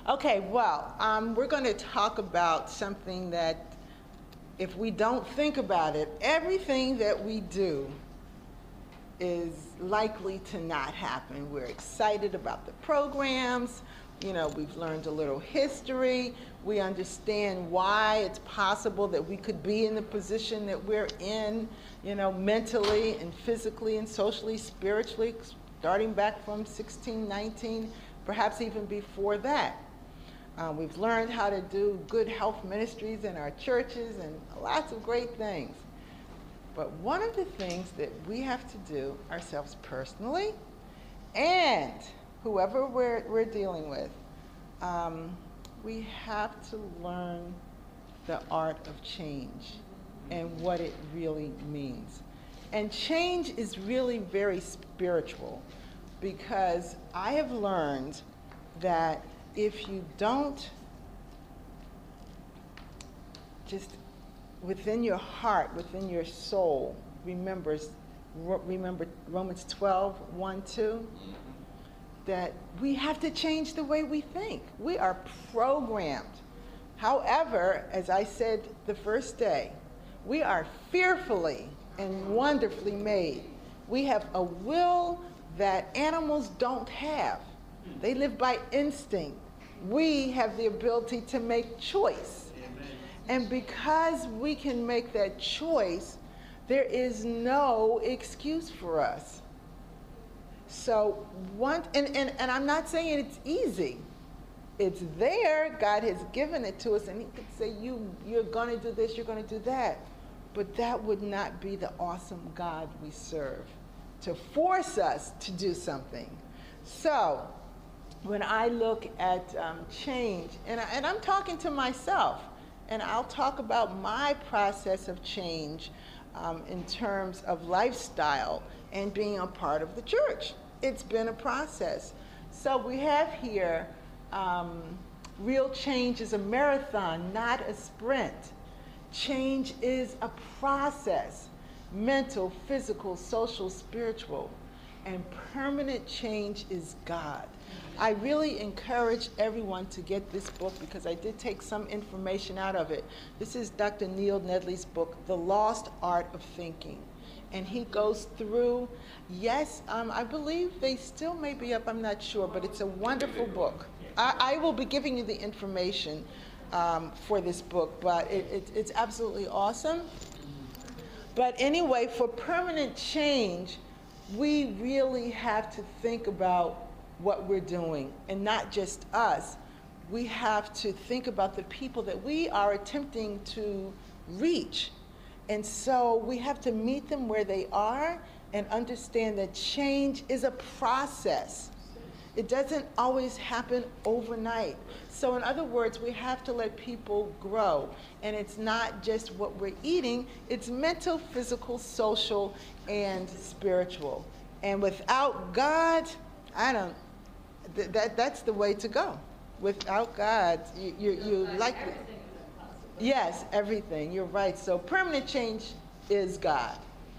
Okay, well, we're going to talk about something that if we don't think about it, everything that we do is likely to not happen. We're excited about the programs. You know, we've learned a little history. We understand why it's possible that we could be in the position that we're in, you know, mentally and physically and socially, spiritually, starting back from 1619, perhaps even before that. We've learned how to do good health ministries in our churches and lots of great things. But one of the things that we have to do ourselves personally and whoever we're dealing with, we have to learn the art of change and what it really means. And change is really very spiritual, because I have learned that if you don't just within your heart, within your soul, remember Romans 12, 1, 2, that we have to change the way we think. We are programmed. However, as I said the first day, we are fearfully and wonderfully made. We have a will that animals don't have. They live by instinct. We have the ability to make choice. Amen. And because we can make that choice, there is no excuse for us. So and I'm not saying it's easy. It's there. God has given it to us, and he could say, you're going to do this, you're going to do that. But that would not be the awesome God we serve, to force us to do something. So when I look at change, and I'm talking to myself, and I'll talk about my process of change in terms of lifestyle and being a part of the church. It's been a process. So we have here, real change is a marathon, not a sprint. Change is a process, mental, physical, social, spiritual, and permanent change is God. I really encourage everyone to get this book, because I did take some information out of it. This is Dr. Neil Nedley's book, The Lost Art of Thinking. And he goes through, yes, I believe they still may be up, I'm not sure, but it's a wonderful book. I will be giving you the information for this book, but it's absolutely awesome. But anyway, for permanent change, we really have to think about what we're doing, and not just us. We have to think about the people that we are attempting to reach. And so we have to meet them where they are and understand that change is a process. It doesn't always happen overnight. So in other words, we have to let people grow. And it's not just what we're eating, it's mental, physical, social, and spiritual. And without God, that's the way to go. Without God, you likely... Yes, everything. You're right. So permanent change is God.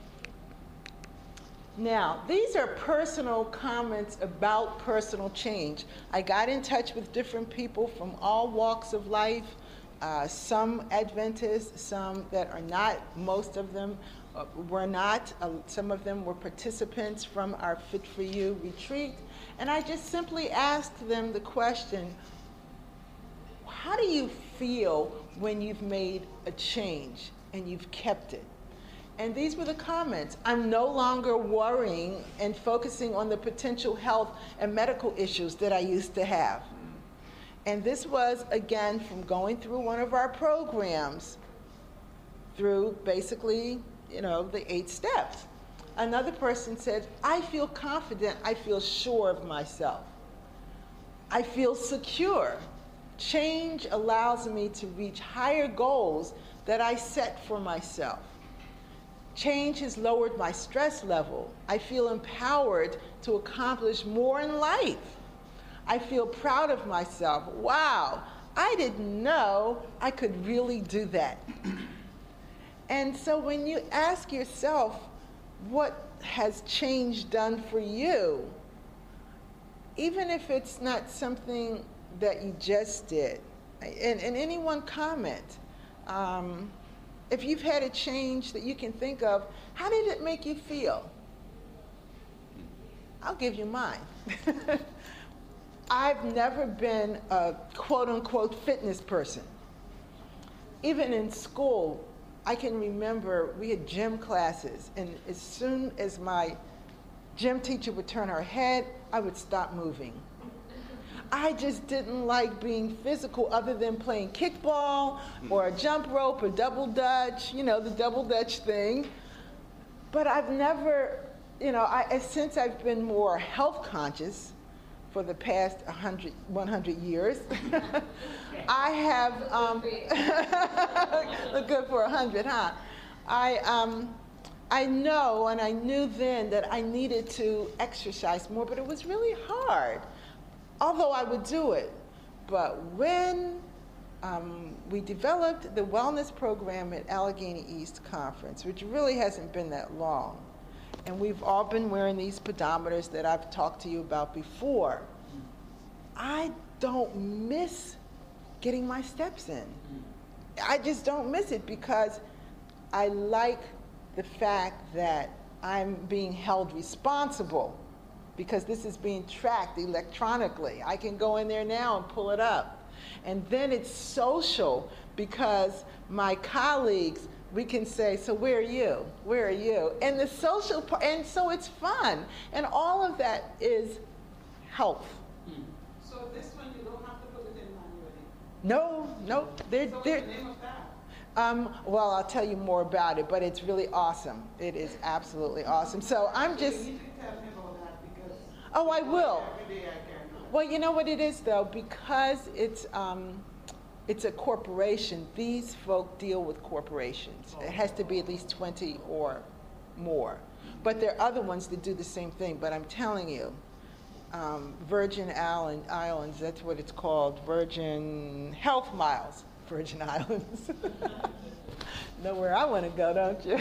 Now, these are personal comments about personal change. I got in touch with different people from all walks of life, some Adventists, some that are not. Most of them were not. Some of them were participants from our Fit for You retreat. And I just simply asked them the question, how do you feel when you've made a change and you've kept it? And these were the comments. I'm no longer worrying and focusing on the potential health and medical issues that I used to have. And this was, again, from going through one of our programs through basically, the 8 steps. Another person said, I feel confident, I feel sure of myself. I feel secure. Change allows me to reach higher goals that I set for myself. Change has lowered my stress level. I feel empowered to accomplish more in life. I feel proud of myself. Wow, I didn't know I could really do that. And so when you ask yourself, what has change done for you? Even if it's not something that you just did, and anyone comment, if you've had a change that you can think of, how did it make you feel? I'll give you mine. I've never been a quote-unquote fitness person. Even in school, I can remember we had gym classes, and as soon as my gym teacher would turn her head, I would stop moving. I just didn't like being physical other than playing kickball or a jump rope or double dutch, the double dutch thing. But I've never, since I've been more health conscious for the past 100 years, I have, look good for 100, huh? I know, and I knew then that I needed to exercise more, but it was really hard, although I would do it. But when we developed the wellness program at Allegheny East Conference, which really hasn't been that long, and we've all been wearing these pedometers that I've talked to you about before, I don't miss getting my steps in. I just don't miss it because I like the fact that I'm being held responsible, because this is being tracked electronically. I can go in there now and pull it up. And then it's social, because my colleagues, we can say, so where are you? Where are you? And the social part, and so it's fun. And all of that is health. So this one, you don't have to put it in manually? No. So what's the name of that? Well, I'll tell you more about it, but it's really awesome. It is absolutely awesome. So I'm just... You need to tell me about that, because... Oh, I will. Every day I can. Well, you know what it is, though? Because it's a corporation, these folk deal with corporations. It has to be at least 20 or more. But there are other ones that do the same thing. But I'm telling you, Virgin Islands, that's what it's called, Virgin Health Miles, Virgin Islands. Know where I want to go, don't you?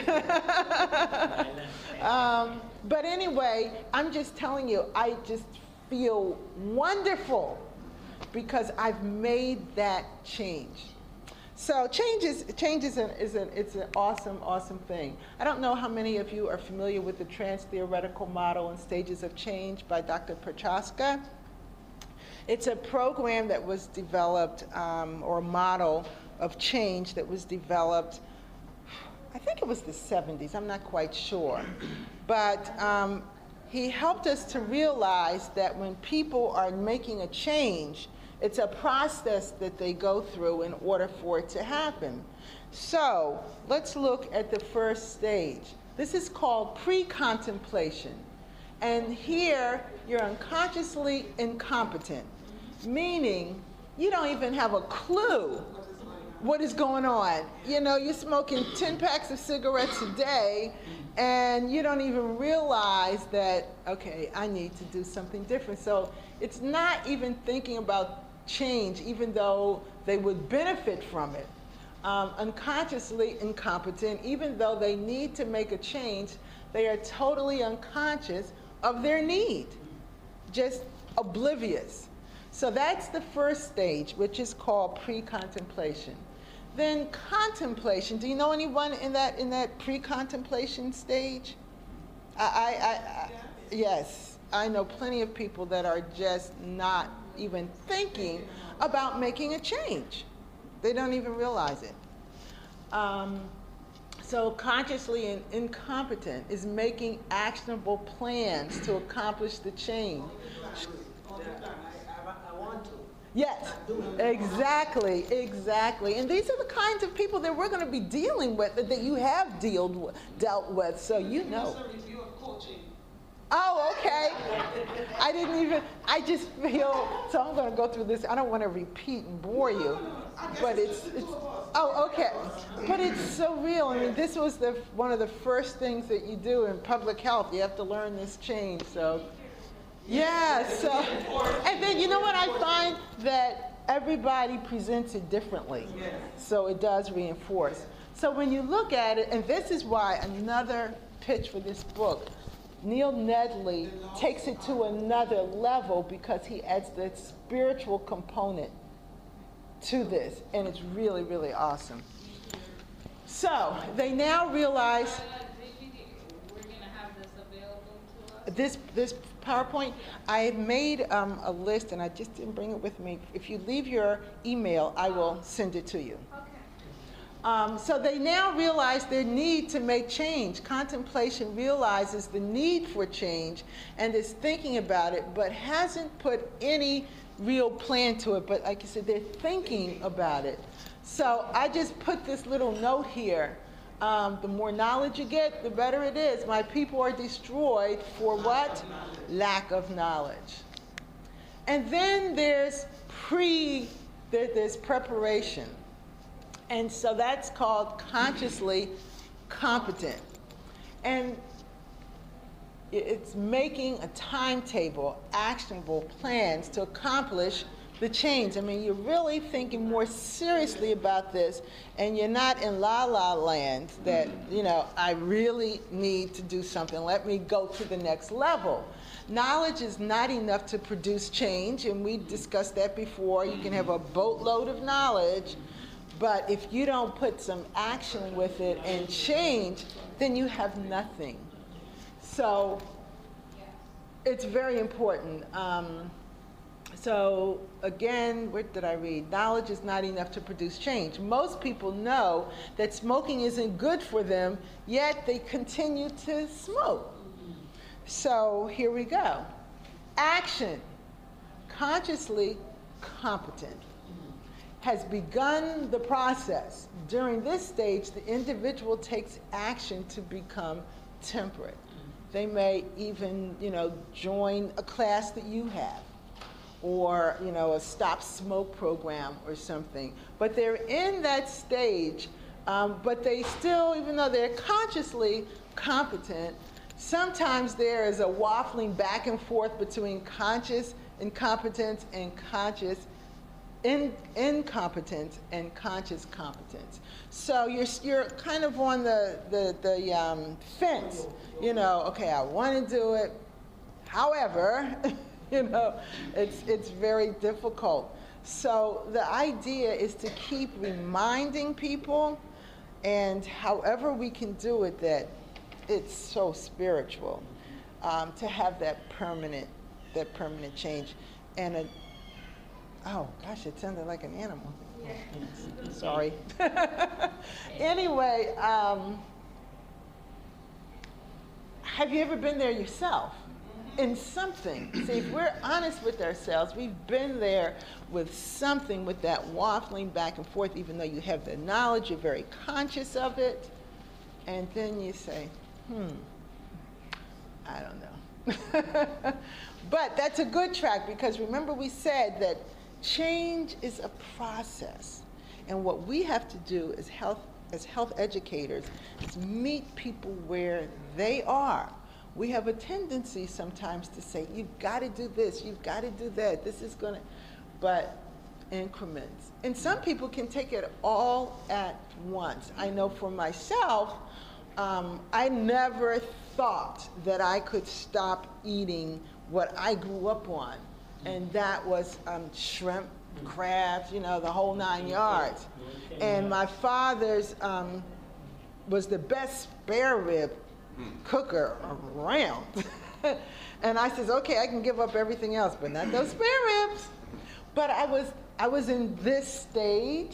But anyway, I'm just telling you, I just feel wonderful because I've made that change. So change is an awesome thing. I don't know how many of you are familiar with the Trans-Theoretical Model and Stages of Change by Dr. Prochaska. It's a program that was developed, or a model of change that was developed, I think it was the 70s, I'm not quite sure. But he helped us to realize that when people are making a change, it's a process that they go through in order for it to happen. So let's look at the first stage. This is called pre-contemplation. And here, you're unconsciously incompetent, meaning you don't even have a clue what is going on. You're smoking 10 packs of cigarettes a day, and you don't even realize that, okay, I need to do something different. So it's not even thinking about change, even though they would benefit from it. Unconsciously incompetent, even though they need to make a change, they are totally unconscious of their need, just oblivious. So that's the first stage, which is called pre-contemplation. Then contemplation. Do you know anyone in that pre-contemplation stage? Yes, I know plenty of people that are just not even thinking about making a change. They don't even realize it. So consciously incompetent is making actionable plans to accomplish the change. I want to. Yes, exactly. And these are the kinds of people that we're going to be dealing with, that you have dealt with, so you know. It's a review of coaching. Oh, okay. I just feel, so I'm going to go through this. I don't want to repeat and bore you, but it's oh, okay. But it's so real. I mean, this was one of the first things that you do in public health. You have to learn this change, so. Yeah, so, and then you know what I find? That everybody presents it differently. So it does reinforce. So when you look at it, and this is why another pitch for this book, Neil Nedley takes it to another level because he adds the spiritual component to this, and it's really, really awesome. So they now realize We're going to have this available to us? this PowerPoint, I had made a list, and I just didn't bring it with me. If you leave your email, I will send it to you. Okay. So they now realize their need to make change. Contemplation realizes the need for change and is thinking about it, but hasn't put any real plan to it. But like I said, they're thinking about it. So I just put this little note here. The more knowledge you get, the better it is. My people are destroyed for what? Lack of knowledge. And then there's preparation. And so that's called consciously competent. And it's making a timetable, actionable plans to accomplish the change. I mean, you're really thinking more seriously about this, and you're not in la-la land that, I really need to do something. Let me go to the next level. Knowledge is not enough to produce change, and we discussed that before. You can have a boatload of knowledge, but if you don't put some action with it and change, then you have nothing. So it's very important. So again, what did I read? Knowledge is not enough to produce change. Most people know that smoking isn't good for them, yet they continue to smoke. So here we go. Action, consciously competent, has begun the process. During this stage, the individual takes action to become temperate. They may even, join a class that you have, or, a stop smoke program or something. But they're in that stage, but they still, even though they're consciously competent, sometimes there is a waffling back and forth between conscious incompetence and conscious incompetence and conscious competence. So you're kind of on the fence. Okay, I want to do it. However, it's very difficult. So the idea is to keep reminding people, and however we can do it, that it's so spiritual, to have that permanent change. And oh gosh, it sounded like an animal. Yeah. Sorry. Anyway, have you ever been there yourself? In something. See, if we're honest with ourselves, we've been there with something, with that waffling back and forth, even though you have the knowledge, you're very conscious of it, and then you say, I don't know. But that's a good track, because remember we said that change is a process. And what we have to do as health educators is meet people where they are. We have a tendency sometimes to say, you've got to do this, you've got to do that, this is going to, but increments. And some people can take it all at once. I know for myself, I never thought that I could stop eating what I grew up on. And that was shrimp, crabs, the whole 9 yards. And my father's was the best spare rib cooker around. And I says, okay, I can give up everything else, but not those spare ribs. But I was in this stage,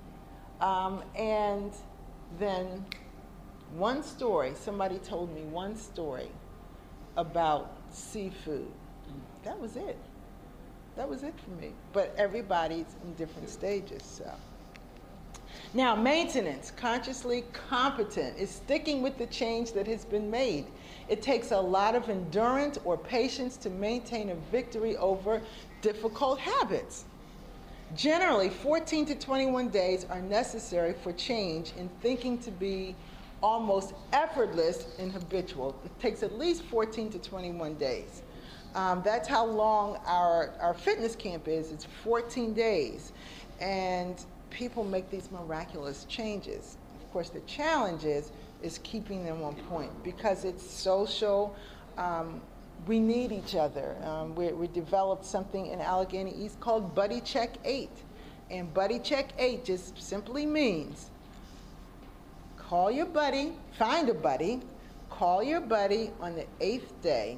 and then somebody told me one story about seafood. That was it. That was it for me. But everybody's in different stages, so. Now, maintenance, consciously competent, is sticking with the change that has been made. It takes a lot of endurance or patience to maintain a victory over difficult habits. Generally, 14 to 21 days are necessary for change in thinking to be almost effortless and habitual. It takes at least 14 to 21 days. That's how long our fitness camp is. It's 14 days. And people make these miraculous changes. Of course, the challenge is keeping them on point, because it's social, we need each other. We developed something in Allegheny East called Buddy Check 8. And Buddy Check 8 just simply means call your buddy, find a buddy, call your buddy on the 8th day,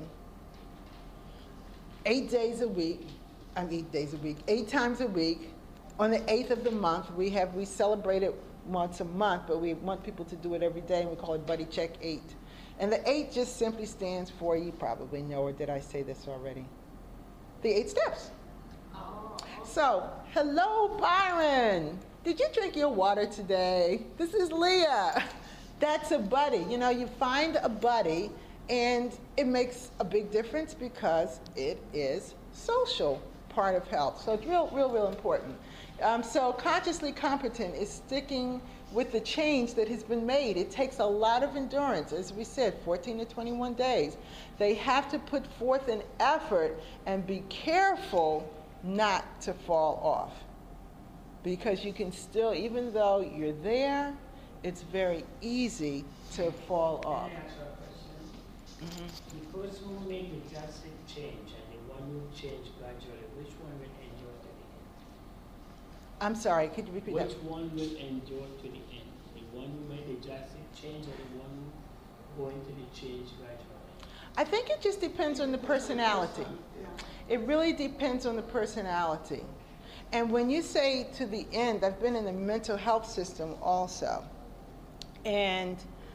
8 days a week, 8 times a week. On the 8th of the month, we celebrate it once a month, but we want people to do it every day, and we call it Buddy Check 8. And the 8 just simply stands for, you probably know, or did I say this already? The 8 steps. Oh, So, hello, Byron. Did you drink your water today? This is Leah. That's a buddy. You know, you find a buddy, and it makes a big difference because it is social part of health. So it's real important. So consciously competent is sticking with the change that has been made. It takes a lot of endurance, as we said, 14 to 21 days. They have to put forth an effort and be careful not to fall off. Because you can still, even though you're there, it's very easy to fall off. Can I ask you a question? The person who made the drastic change and the one who changed gradually, which one will endure to the end? I'm sorry, could you repeat that? Which one will endure to the end? The one who made the drastic change or the one who going to the change gradually? I think it just depends on the personality. yeah. It really depends on the personality. And when you say to the end, I've been in the mental health system also. And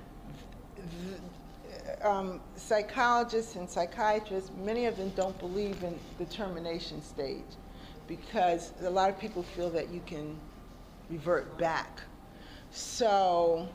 psychologists and psychiatrists, many of them don't believe in the termination stage because a lot of people feel that you can revert back. So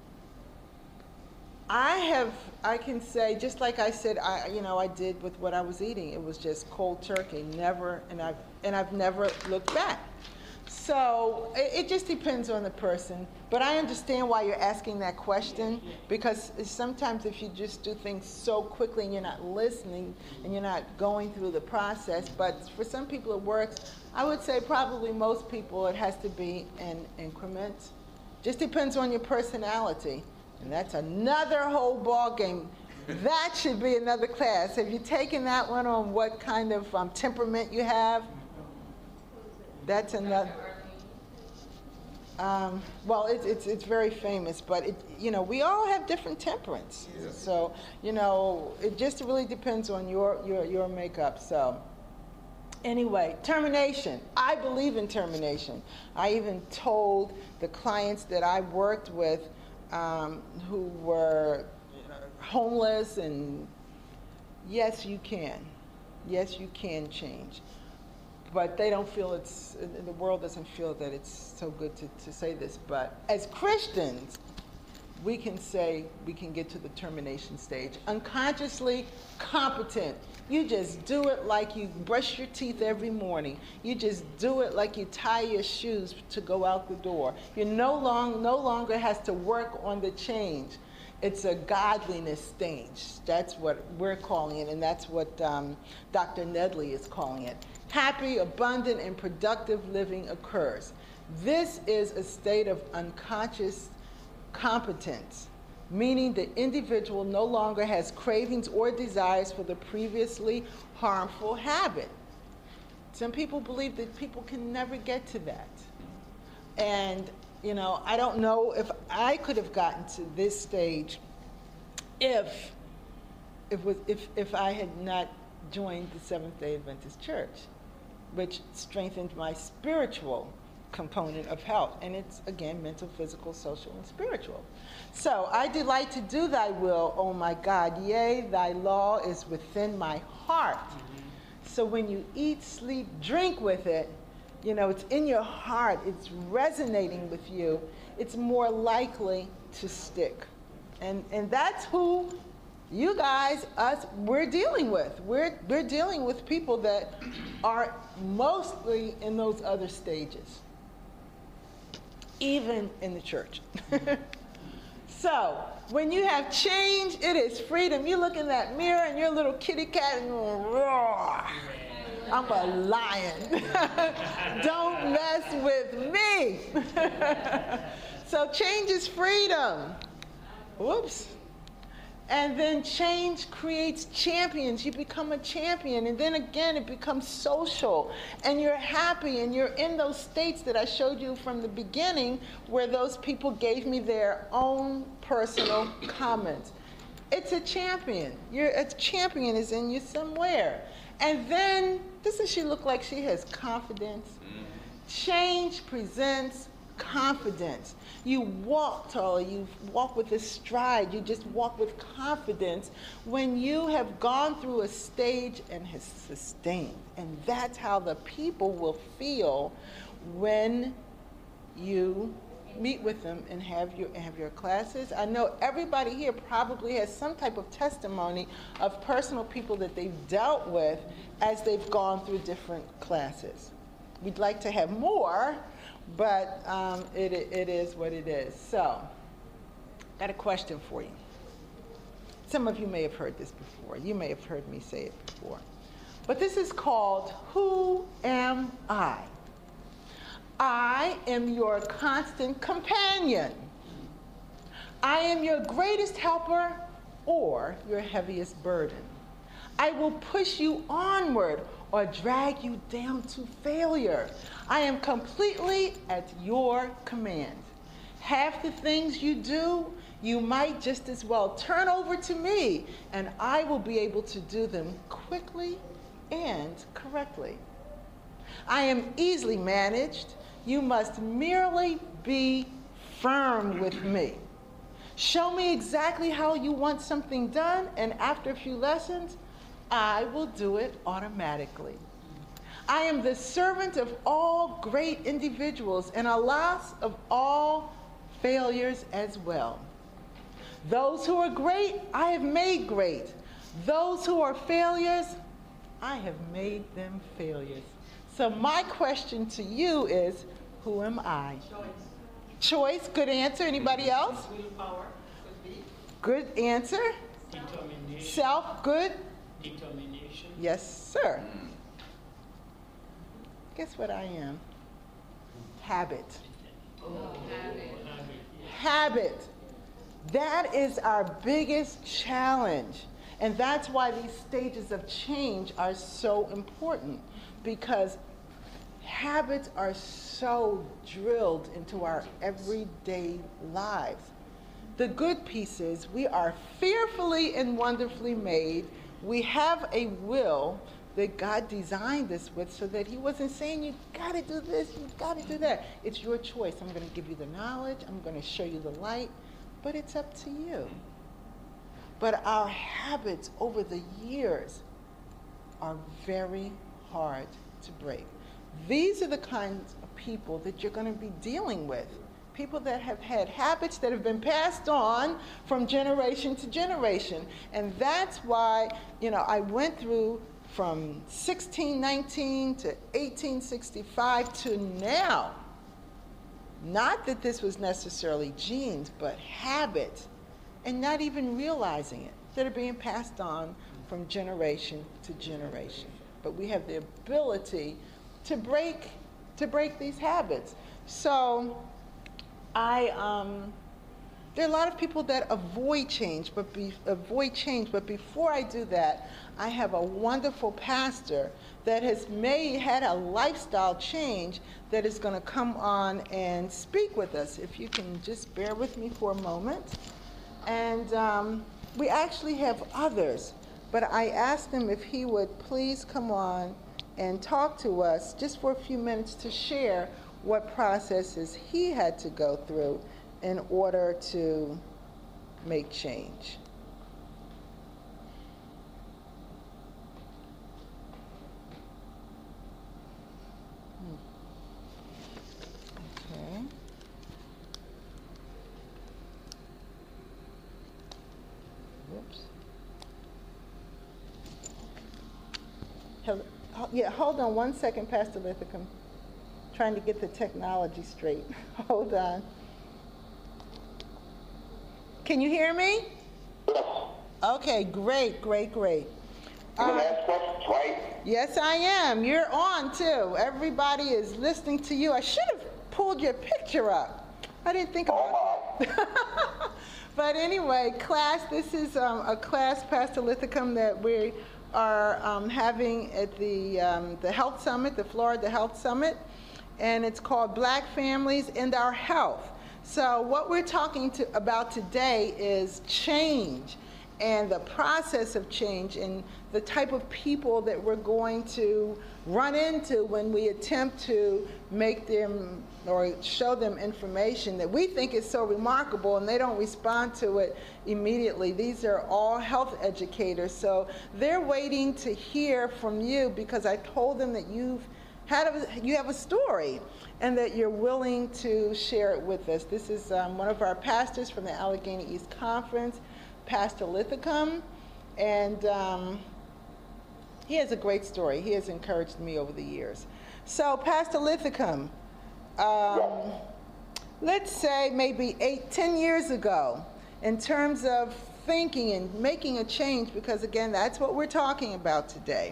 I can say, just like I said, I did with what I was eating. It was just cold turkey, never, and I've never looked back. So it just depends on the person. But I understand why you're asking that question, because sometimes if you just do things so quickly and you're not listening and you're not going through the process, but for some people it works. I would say probably most people it has to be in increments. Just depends on your personality. And that's another whole ball game. That should be another class. Have you taken that one on what kind of temperament you have? That's another. Well, it's very famous, but we all have different temperaments. Yeah. So it just really depends on your makeup. So anyway, termination. I believe in termination. I even told the clients that I worked with who were homeless, and yes, you can. Yes, you can change. But they don't feel the world doesn't feel that it's so good to say this. But as Christians, we can say we can get to the termination stage. Unconsciously competent. You just do it like you brush your teeth every morning. You just do it like you tie your shoes to go out the door. You no longer has to work on the change. It's a godliness stage. That's what we're calling it, and that's what Dr. Nedley is calling it. Happy, abundant, and productive living occurs. This is a state of unconscious competence, meaning the individual no longer has cravings or desires for the previously harmful habit. Some people believe that people can never get to that. And, I don't know if I could have gotten to this stage if I had not joined the Seventh-day Adventist Church, which strengthened my spiritual component of health. And it's, again, mental, physical, social, and spiritual. So, I delight to do thy will, O my God. Yea, thy law is within my heart. So when you eat, sleep, drink with it, it's in your heart, it's resonating with you, it's more likely to stick. And that's who you guys, we're dealing with. We're dealing with people that are mostly in those other stages, even in the church. So, when you have change, it is freedom. You look in that mirror and you're a little kitty cat and roar. I'm a lion. Don't mess with me. So change is freedom. Whoops. And then change creates champions. You become a champion. And then again, it becomes social. And you're happy. And you're in those states that I showed you from the beginning where those people gave me their own personal comments. It's a champion. A champion is in you somewhere. And then, doesn't she look like she has confidence? Change presents confidence. You walk taller, you walk with a stride, you just walk with confidence when you have gone through a stage and has sustained. And that's how the people will feel when you meet with them and have your classes. I know everybody here probably has some type of testimony of personal people that they've dealt with as they've gone through different classes. We'd like to have more, but it is what it is. So, got a question for you. Some of you may have heard this before. You may have heard me say it before. But this is called, Who Am I? I am your constant companion. I am your greatest helper or your heaviest burden. I will push you onward or drag you down to failure. I am completely at your command. Half the things you do, you might just as well turn over to me, and I will be able to do them quickly and correctly. I am easily managed. You must merely be firm with me. Show me exactly how you want something done, and after a few lessons, I will do it automatically. I am the servant of all great individuals and alas, of all failures as well. Those who are great, I have made great. Those who are failures, I have made them failures. So my question to you is, who am I? Choice, good answer. Anybody else? Willpower could be. Good answer. Determination. Self, good. Determination. Yes, sir. Guess what I am? Habit. Habit. That is our biggest challenge. And that's why these stages of change are so important, because habits are so drilled into our everyday lives. The good piece is we are fearfully and wonderfully made. We have a will that God designed us with, so that he wasn't saying you got to do this, you got to do that. It's your choice. I'm going to give you the knowledge. I'm going to show you the light, but it's up to you. But our habits over the years are very hard to break. These are the kinds of people that you're going to be dealing with. People that have had habits that have been passed on from generation to generation. And that's why, I went through from 1619 to 1865 to now. Not that this was necessarily genes, but habits, and not even realizing it, that are being passed on from generation to generation. But we have the ability to break these habits. So there are a lot of people that avoid change, but before I do that, I have a wonderful pastor that has had a lifestyle change that is going to come on and speak with us. If you can just bear with me for a moment. And we actually have others, but I asked him if he would please come on and talk to us just for a few minutes to share what processes he had to go through in order to make change. Okay. Whoops. Yeah, hold on one second, Pastor Lithicum. Trying to get the technology straight. Hold on. Can you hear me? Yes. Okay, great. You gonna ask questions, right? Yes, I am. You're on too. Everybody is listening to you. I should have pulled your picture up. I didn't think about that. But anyway, class, this is a class, Pastor Lithicum, that we are having at the Health Summit, the Florida Health Summit, and it's called Black Families and Our Health. So what we're talking about today is change and the process of change and the type of people that we're going to run into when we attempt to make them or show them information that we think is so remarkable and they don't respond to it immediately. These are all health educators, so they're waiting to hear from you because I told them that you have a story and that you're willing to share it with us. This is one of our pastors from the Allegheny East Conference, Pastor Lithicum, and he has a great story. He has encouraged me over the years. So, Pastor Lithicum, let's say maybe 8-10 years ago, in terms of thinking and making a change, because again, that's what we're talking about today.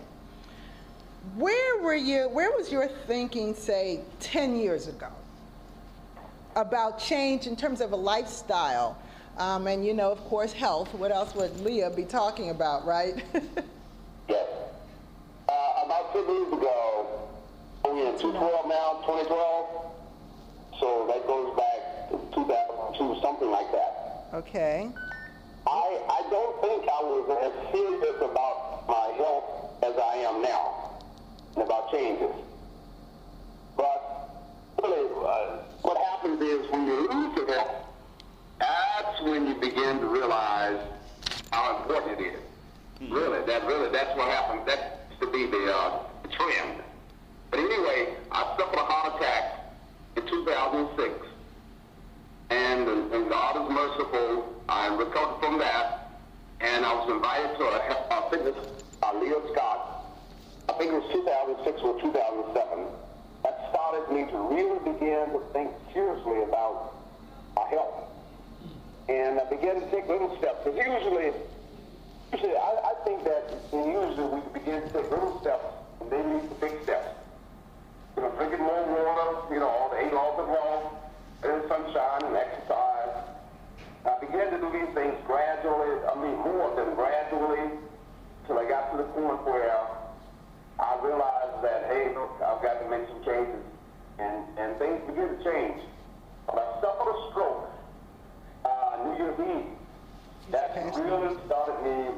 Where was your thinking, say, 10 years ago about change in terms of a lifestyle? And you know, of course, health. What else would Leah be talking about, right? Yes. About 10 years ago, we're in 2012 now, 2012. So that goes back to 2002, something like that. Okay. I don't think I was as serious about my health as I am now, and about changes. But really, what happens is when you lose your health, that's when you begin to realize how important it is. Really, that's what happens. That used to be the trend. But anyway, I suffered a heart attack in 2006, and God is merciful. I recovered from that, and I was invited to a fitness, Leo Scott. I think it was 2006 or 2007. That started me to really begin to think seriously about my health. And I began to take little steps. Because usually I think that usually we begin to take little steps and then lead to big steps. You know, drinking more water, you know, all the 8 laws of health, and sunshine and exercise. I began to do these things gradually, more than gradually, till I got to the point where I realized that, hey, look, I've got to make some changes. And things began to change. But I suffered a stroke New Year's Eve. That really started me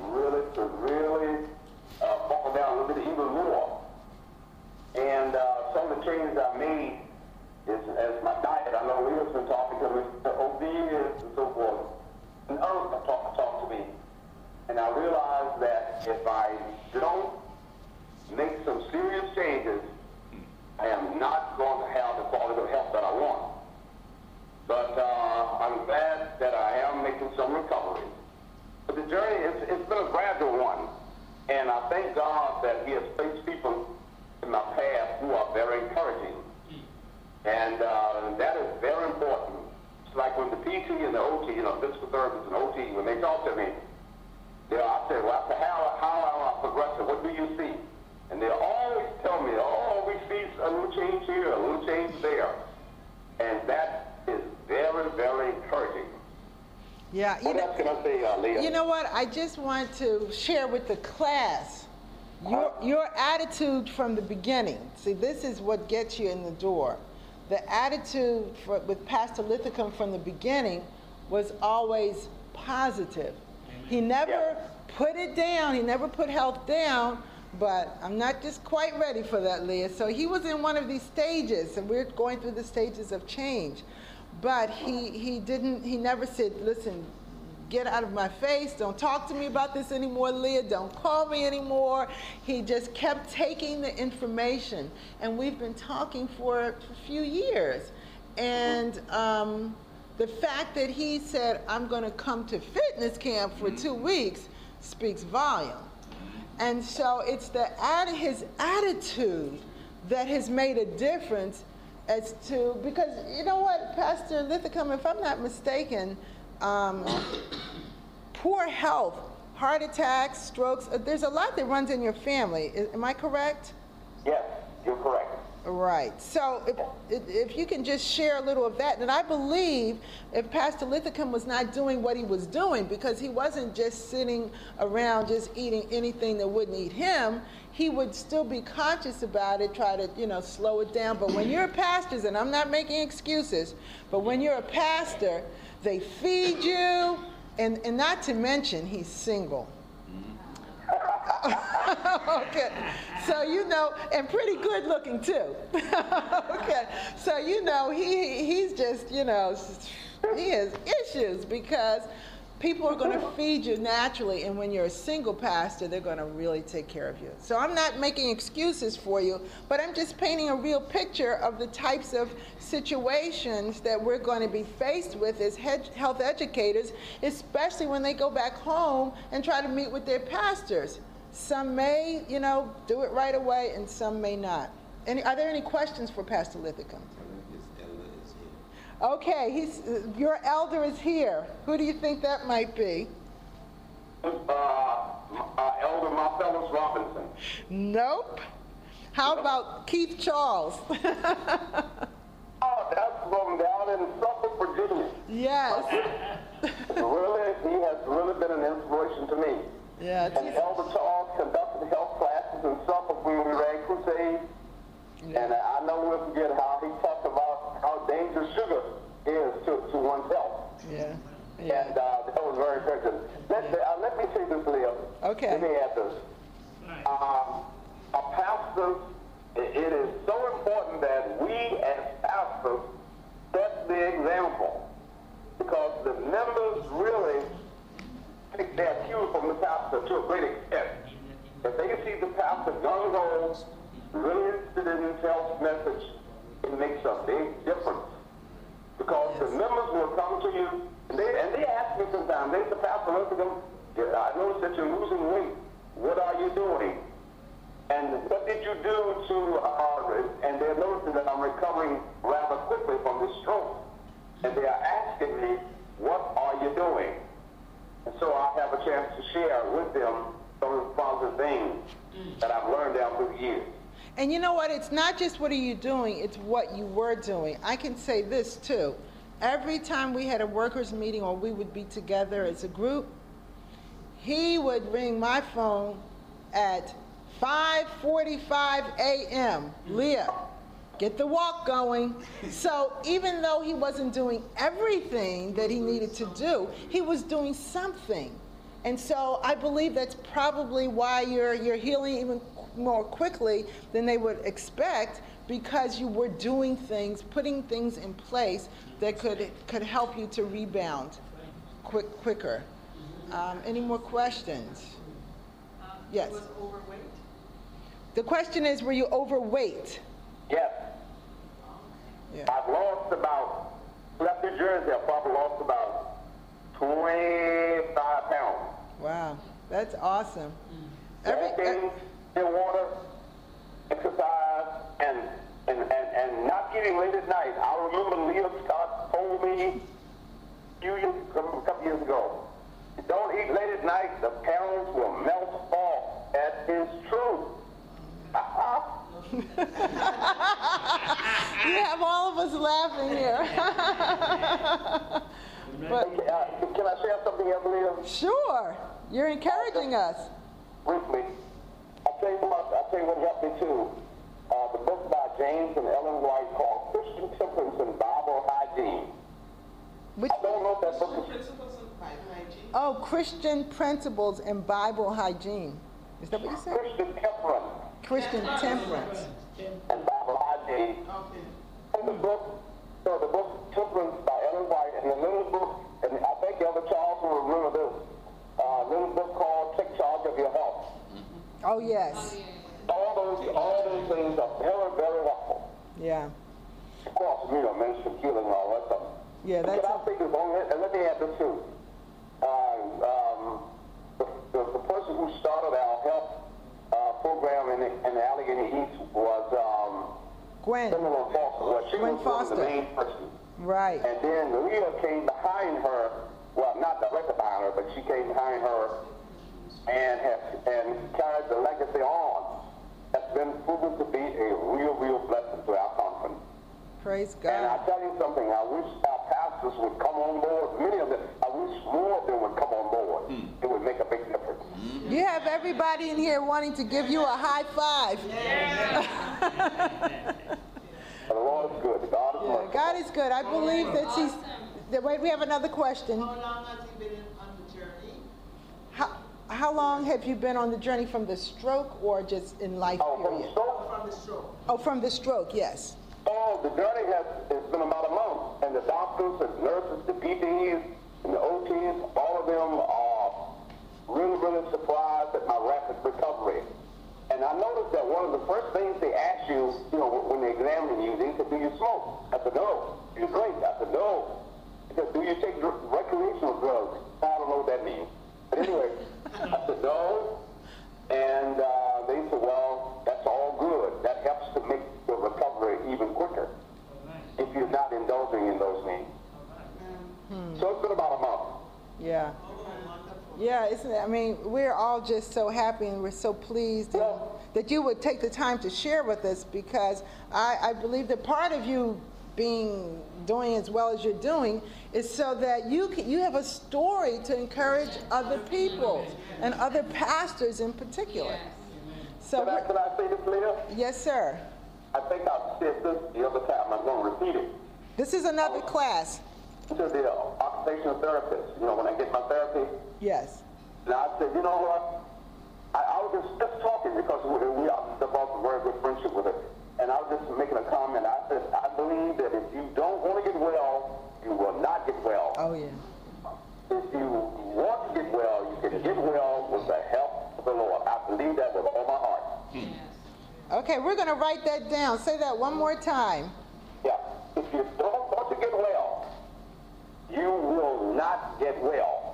to buckle down a little bit even more. And some of the changes I made is as my diet. I know Leah's been talking to me over the years and so forth. And others have talked to me. And I realized that if I don't make some serious changes, I am not going to have the quality of health that I want. But I'm glad that I am making some recovery. But the journey, it's been a gradual one. And I thank God that He has placed people in my path who are very encouraging. And that is very important. It's like when the PT and the OT, you know, physical therapists and OT, when they talk to me, I say, well, after how am I progressing? What do you see? And they'll always tell me, oh, we see a little change here, a little change there. And that is very, very encouraging. Yeah. What else can I say, Leah? You know what? I just want to share with the class your attitude from the beginning. See, this is what gets you in the door. The attitude with Pastor Lithicum from the beginning was always positive. He never put it down. He never put health down. But I'm not just quite ready for that, Leah. So he was in one of these stages, and we're going through the stages of change. But he never said, listen, get out of my face. Don't talk to me about this anymore, Leah. Don't call me anymore. He just kept taking the information. And we've been talking for a few years. And the fact that he said, I'm going to come to fitness camp for 2 weeks speaks volume. And so it's his attitude that has made a difference as to, because you know what, Pastor Lithicum, if I'm not mistaken, poor health, heart attacks, strokes, there's a lot that runs in your family. Am I correct? Yes, you're correct. Right. So if you can just share a little of that, and I believe if Pastor Linthicum was not doing what he was doing, because he wasn't just sitting around just eating anything that wouldn't eat him, he would still be conscious about it, try to, slow it down. But when you're pastors, and I'm not making excuses, but when you're a pastor, they feed you, and not to mention he's single. Okay, so and pretty good looking too. Okay, so he's just he has issues because people are going to feed you naturally, and when you're a single pastor, they're going to really take care of you. So I'm not making excuses for you, but I'm just painting a real picture of the types of situations that we're going to be faced with as health educators, especially when they go back home and try to meet with their pastors. Some may, do it right away, and some may not. Are there any questions for Pastor Linthicum? Okay, your elder is here. Who do you think that might be? Elder Marcellus Robinson. Nope. How about Keith Charles? Oh, that's from down in Suffolk, Virginia. Yes. Really, he has really been an inspiration to me. Yeah. And Elder Charles conducted health classes in Suffolk when we ran crusades. Yeah. And I never will forget how he talked about how dangerous sugar is to one's health. Yeah. And that was very encouraging. Let me say this, Leah. Okay. Let me add this. A pastor, it is so important that we as pastors set the example, because the members really take their cue from the pastor to a great extent. If they see the pastor gung-ho, really interested in his health message, it makes a big difference. Because the members will come to you, and they ask me sometimes, they say, Pastor Linthicum, I noticed that you're losing weight. What are you doing? And what did you do and they're noticing that I'm recovering rather quickly from this stroke. And they are asking me, what are you doing? And so I have a chance to share with them some of the positive things that I've learned down through the years. And you know what? It's not just what are you doing, it's what you were doing. I can say this too. Every time we had a workers' meeting or we would be together as a group, he would ring my phone at 5:45 a.m. Leah, get the walk going. So even though he wasn't doing everything that he needed to do, he was doing something. And so I believe that's probably why you're healing even more quickly than they would expect, because you were doing things, putting things in place that could help you to rebound quicker. Any more questions? Yes. He was overweight? The question is, were you overweight? Yes. Yeah. I've lost left New Jersey, I've probably lost about 25 pounds. Wow, that's awesome. Walking, in water, exercise, and not getting late at night. I remember Leah Scott told me a couple years ago, don't eat late at night, the pounds will melt off. That is true. You have all of us laughing here. But Can I share something else, Leah? sure, you're encouraging us. Briefly, I'll tell you what helped me too. The book by James and Ellen White called Christian Temperance and Bible Hygiene. Which, I don't know if that book is Principles of Bible hygiene. oh, Christian Principles and Bible Hygiene. Is that what you said? Christian Temperance Christian Temperance. and Bible Hygiene. Okay. And the book Temperance by Ellen White, and the little book, and I think Elder Charles will remember this, little book called Take Charge of Your Health. Oh, yes. All those things are very, very helpful. Yeah. Of course, ministry healing and all that stuff. Yeah, Can that's I say this on it? And let me add this too. The person who started our health program in the Allegheny East was Gwen. Gwendolyn Foster. Well, she Gwen was one of the Foster. main person. Right. And then Leah came behind her, well, not directly behind her, but she came behind her and carried the legacy on. That's been proven to be a real, real blessing. Praise And I God. tell you something, I wish our pastors would come on board. Many of them, I wish more of them would come on board. It would make a big difference. You have everybody in here wanting to give you a high five. The Lord is good. God is Yeah, merciful. God is good. I believe that he's, wait, we have another question. How long has he been on the journey? How long have you been on the journey from the stroke or just in life Oh, from period? stroke? From the stroke. Oh, from the stroke, yes. Oh, the journey has been about a month. And the doctors, the nurses, the PTs, and the OTs, all of them are really, really surprised at my rapid recovery. And I noticed that one of the first things they ask you, when they examine you, they said, do you smoke? I said, no. Do you drink? I said, no. They said, do you take recreational drugs? I don't know what that means. But anyway, I said, no. And they said, well, that's all good. That helps to make the recovery even quicker if you're not indulging in those things. So it's been about a month. Yeah. Yeah, isn't it? I mean, we're all just so happy and we're so pleased that you would take the time to share with us, because I believe that part of you doing as well as you're doing is so that you have a story to encourage other people and other pastors in particular. So, Can I say this, Leah? yes, sir. I think I said this the other time. I'm going to repeat it. This is another class. To the occupational therapist, when I get my therapy, Yes. and I said, you know what? I was just talking because we developed a very good friendship with her. And I was just making a comment. I said, I believe that if you don't want to get well, you will not get well. Oh, yeah. If you want to get well, you can get well with the help of the Lord. I believe that with all my heart. Okay, we're going to write that down. Say that one more time. Yeah. If you don't want to get well, you will not get well.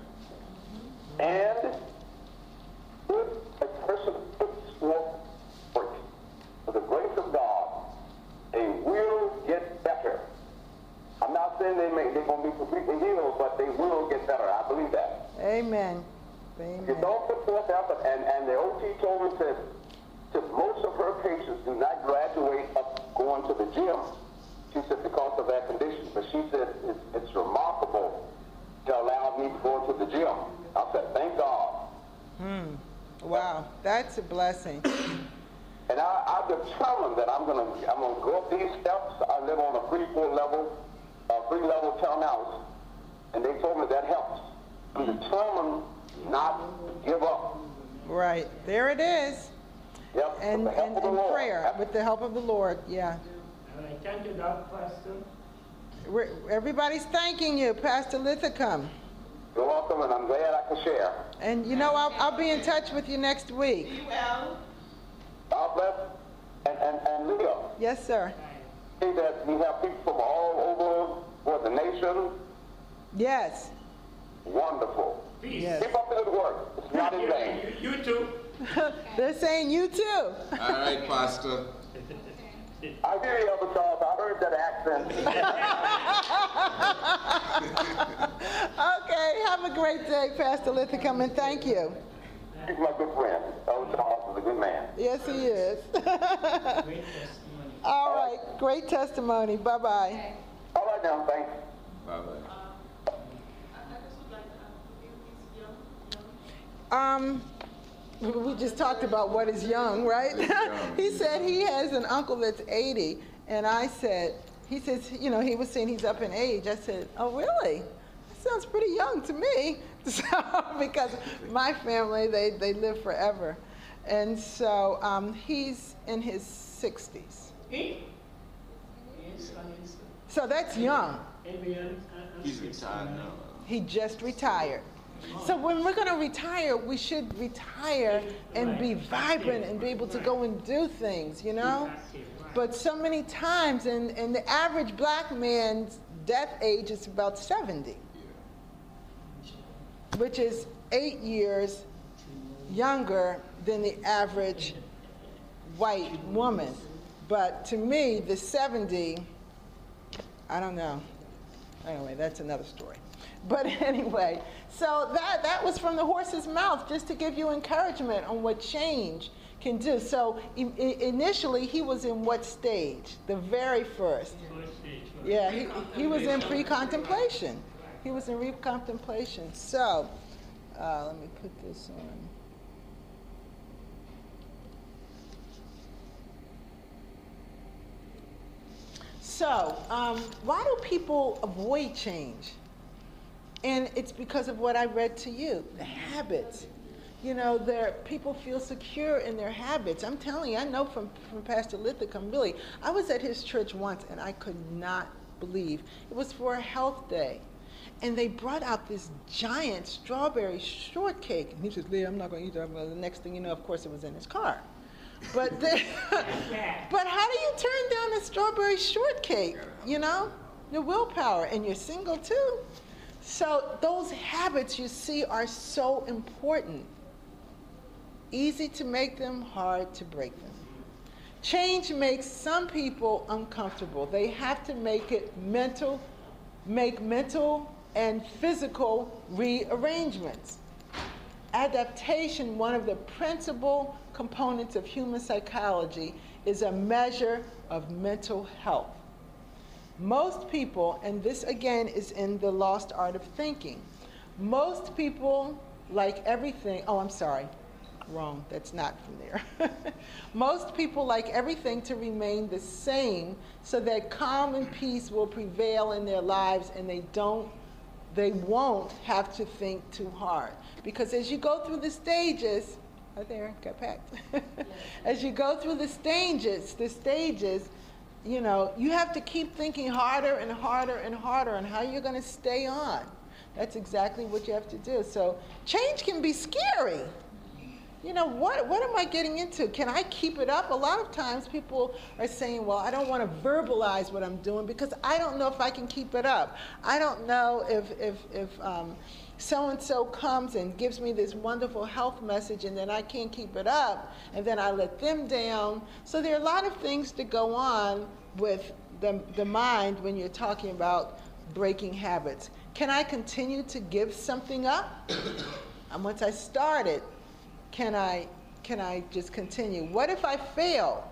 And if a person puts forth work for the grace of God, they will get better. I'm not saying they're going to be completely healed, but they will get better. I believe that. Amen. If you Amen. don't put forth effort, and the OT told me that most of her patients do not graduate up going to the gym. She said because of that condition, but she said it's remarkable to allow me to go to the gym. I said, thank God. Wow, that's a blessing. And I determined that I'm gonna go up these steps. I live on a three-level townhouse, and they told me that helps. I'm determined not to give up. Right, there it is. Yep, And with the help of the Lord. prayer, with the help of the Lord, yeah. All right, thank you, Dr. Pastor. Everybody's thanking you, Pastor Lithicum. You're welcome, and I'm glad I can share. And I'll be in touch with you next week. Be well. God bless. And Leah, Yes, sir. see that we have people from all over the nation. Yes. Wonderful. Peace. Yes. Keep up the good work. It's not in vain. You too. They're saying you too. All right, Pastor. I hear you, Elder Charles. I heard that accent. Okay, have a great day, Pastor Lithicum, and thank you. He's my good friend. Elder Charles is a good man. Yes, he is. Great testimony. All right, great testimony. Bye-bye. All right now, thanks. Bye-bye. I just would like to ask, he's young. We just talked about what is young, right? He said he has an uncle that's 80, and I said, he says, he was saying he's up in age. I said, oh, really? That sounds pretty young to me. So, because my family, they live forever. And so he's in his 60s. Yes, yes. So that's young. He's retired now. He just retired. So when we're going to retire, we should retire and be vibrant and be able to go and do things, But so many times, and the average black man's death age is about 70, which is 8 years younger than the average white woman. But to me, the 70, I don't know. Anyway, that's another story. But anyway, so that was from the horse's mouth, just to give you encouragement on what change can do. So initially, he was in what stage? The very first. First stage. Yeah, he was in pre-contemplation. He was in re-contemplation. So, let me put this on. So, why do people avoid change? And it's because of what I read to you, the habits. You know, people feel secure in their habits. I'm telling you, I know from Pastor Lithicum, really. I was at his church once, and I could not believe. It was for a health day. And they brought out this giant strawberry shortcake. And he says, Leah, I'm not going to eat that. Well, the next thing you know, of course, it was in his car. But how do you turn down a strawberry shortcake? You know, your willpower, and you're single too. So those habits, you see, are so important. Easy to make them, hard to break them. Change makes some people uncomfortable. They have to make mental and physical rearrangements. Adaptation, one of the principal components of human psychology, is a measure of mental health. Most people, and this again is in The Lost Art of Thinking, most people like everything, wrong, that's not from there. Most people like everything to remain the same so that calm and peace will prevail in their lives, and they won't have to think too hard. Because as you go through the stages, got packed. As you go through the stages, you know, you have to keep thinking harder and harder and harder on how you're going to stay on. That's exactly what you have to do. So change can be scary. You know, what am I getting into? Can I keep it up? A lot of times people are saying, well, I don't want to verbalize what I'm doing because I don't know if I can keep it up. I don't know if so-and-so comes and gives me this wonderful health message and then I can't keep it up and then I let them down. So there are a lot of things to go on with the mind when you're talking about breaking habits. Can I continue to give something up? And once I started, can I just continue? What if I fail?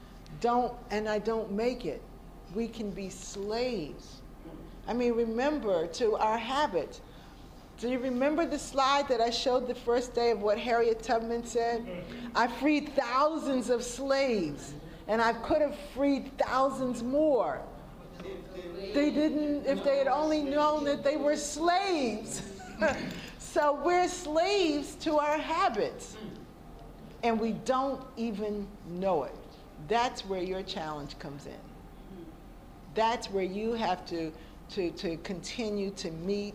I don't make it? We can be slaves. I mean, remember, to our habits. Do you remember the slide that I showed the first day of what Harriet Tubman said? I freed thousands of slaves, and I could have freed thousands more. They didn't, if they had only known that they were slaves. So we're slaves to our habits, and we don't even know it. That's where your challenge comes in. That's where you have to continue to meet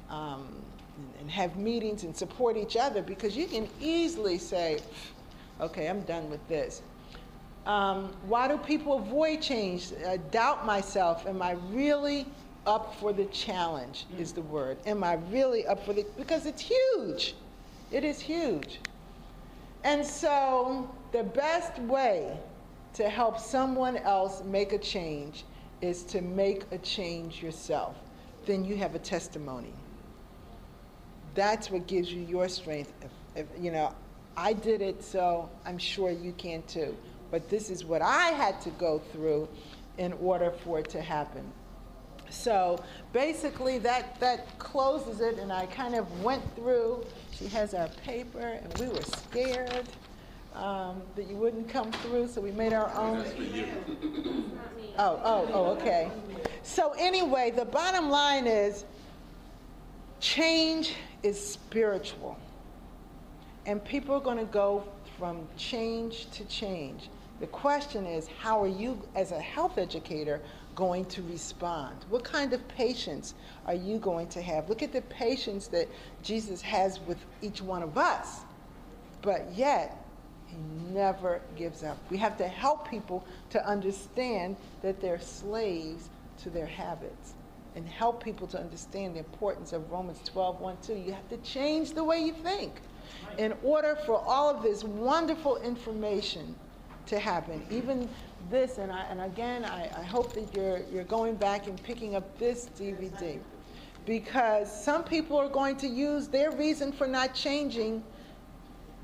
and have meetings and support each other, because you can easily say, okay, I'm done with this. Why do people avoid change? I doubt myself. Am I really up for the challenge is the word. Am I really up for because it's huge. It is huge. And so the best way to help someone else make a change is to make a change yourself. Then you have a testimony. That's what gives you your strength. If you know, I did it, so I'm sure you can too. But this is what I had to go through in order for it to happen. So basically that closes it, and I kind of went through. She has our paper, and we were scared that you wouldn't come through, so we made our own. That's for you. Oh, okay. So anyway, the bottom line is change is spiritual. And people are going to go from change to change. The question is, how are you, as a health educator, going to respond? What kind of patience are you going to have? Look at the patience that Jesus has with each one of us. But yet, he never gives up. We have to help people to understand that they're slaves to their habits, and help people to understand the importance of Romans 12:1-2. You have to change the way you think in order for all of this wonderful information to happen. Even this, and again, I hope that you're going back and picking up this DVD, because some people are going to use their reason for not changing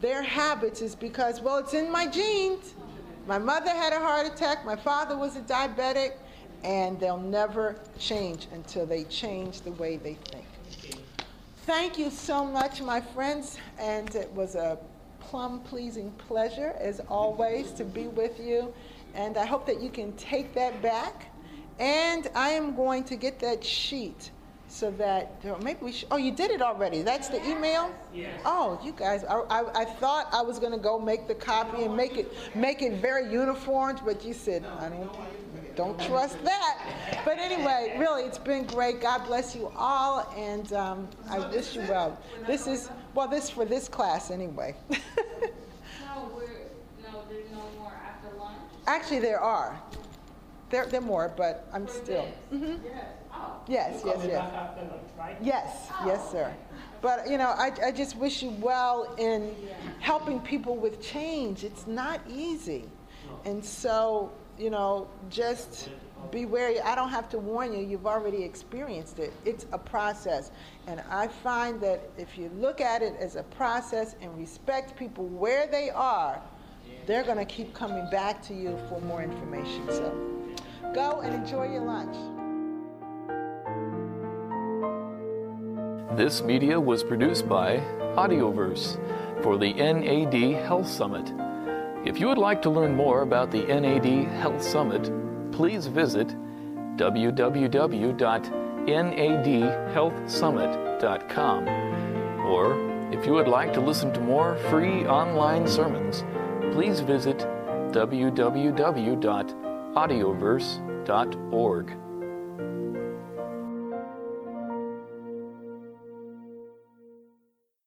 their habits is because, well, it's in my genes. My mother had a heart attack, my father was a diabetic, and they'll never change until they change the way they think. Thank you so much, my friends, and it was a plum-pleasing pleasure, as always, to be with you, and I hope that you can take that back, and I am going to get that sheet so that, maybe we should, oh, you did it already, that's the email? Yes. Oh, you guys, I thought I was going to go make the copy and make it very uniform, but you said, don't trust that. But anyway, really, it's been great. God bless you all, and I wish you well. This is for this class anyway. No, there's no more after lunch? Actually, there are. There are more, but I'm For still. this? Mhm. Yes. Oh. Yes, yes, Coming yes. back after lunch, right? Yes, sir. But, I just wish you well in helping people with change. It's not easy. And so, just be wary. I don't have to warn you. You've already experienced it. It's a process. And I find that if you look at it as a process and respect people where they are, they're going to keep coming back to you for more information. So go and enjoy your lunch. This media was produced by Audioverse for the NAD Health Summit. If you would like to learn more about the NAD Health Summit, please visit www.nadhealthsummit.com. Or if you would like to listen to more free online sermons, please visit www.audioverse.org.